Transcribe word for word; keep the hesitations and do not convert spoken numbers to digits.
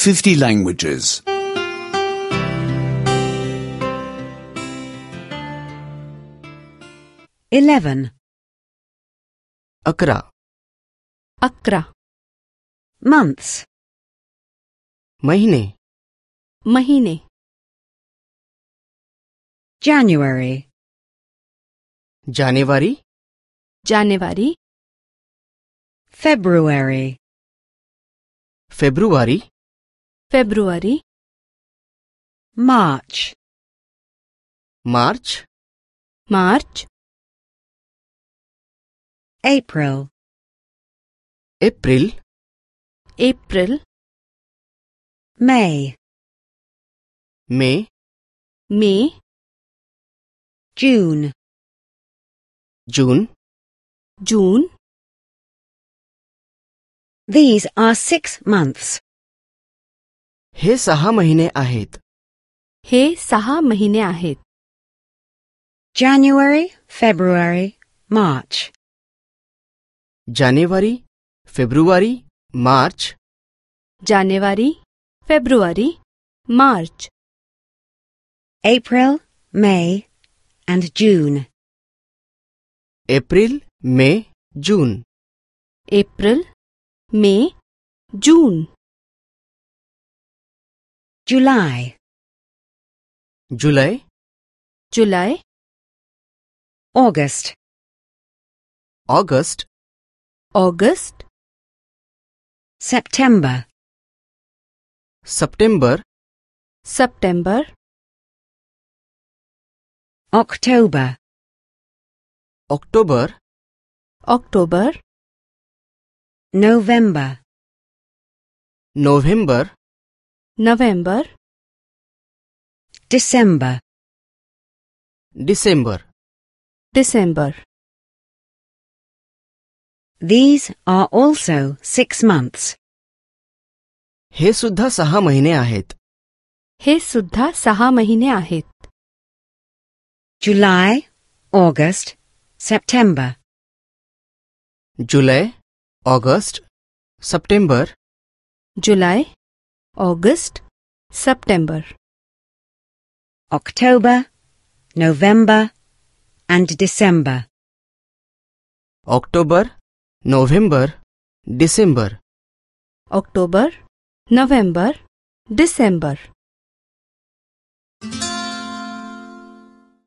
fifty languages. Eleven. अकरा अकरा Months. महीने महीने January. January January February. February February March. March March April. April April May. May May June. June June These are six months. हे सहा महिने आहेत. हे सहा महिने आहेत. January, February, March. जानेवारी फेब्रुवारी मार्च जानेवारी फेब्रुवारी मार्च April, May, and June. एप्रिल मे जून अप्रैल मई जून July. जुलै जुलाई August. ऑगस्ट अगस्त September. सप्टेंबर सितंबर October. अक्टोबर अक्टोबर November. नोव्हेंबर नवंबर December. डिसेंबर दिसंबर These are also six months. हे सुद्धा सहा महिने आहेत. हे सुद्धा सहा महिने आहेत. July, August, September. जुलै ऑगस्ट सप्टेंबर जुलाई अगस्त सितंबर October, November, and December. ऑक्टोबर नोव्हेंबर डिसेंबर अक्टोबर नवंबर दिसंबर